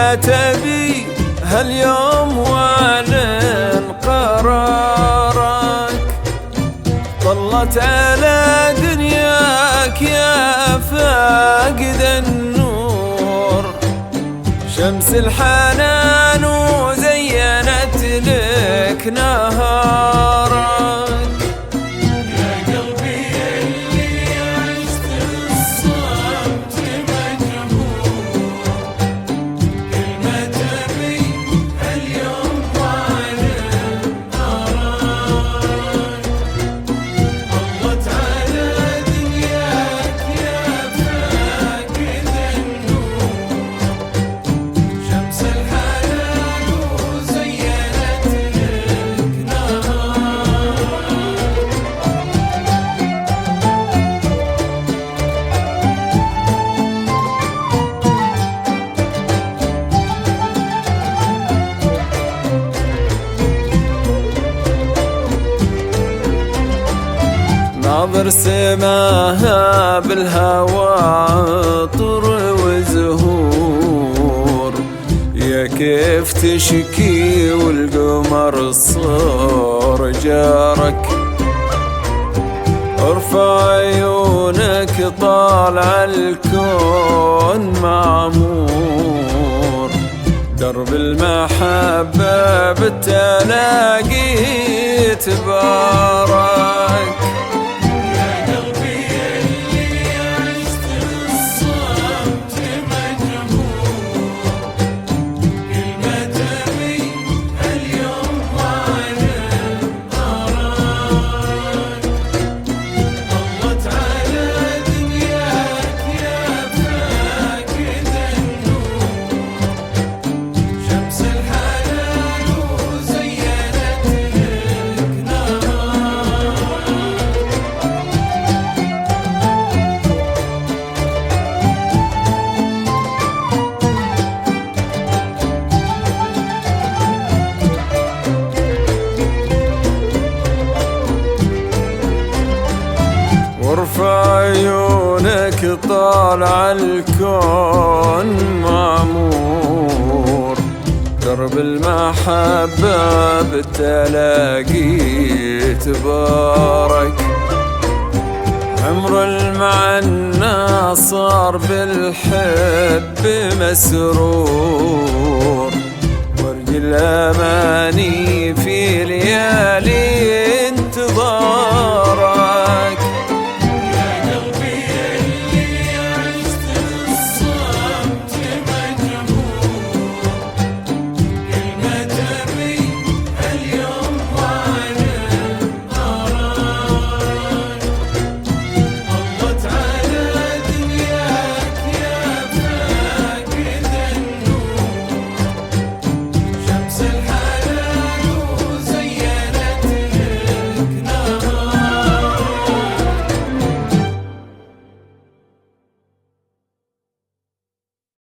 ما تبي هاليوم واعلن قرارك. طلت على دنياك يا فاقد النور شمس الحنان وزينت لك نهارك. يا قلبي اللي عشت الصمت مجبور كل ما تبي اليوم واعلن قرارك. طلت على دنياك يا فاقد النور شمس الحنان وزينت لك نهارك. ناظر سماها بالهوى عطر وزهور يا كيف تشكي والقمر صار جارك. ارفع عيونك طالع الكون معمور درب المحبة بالتلاقي تبارك. وارفع عيونك طالع الكون معمور درب المحبة بالتلاقي تبارك. عمر المعنى صار بالحب مسرور ورج الأماني في ليالي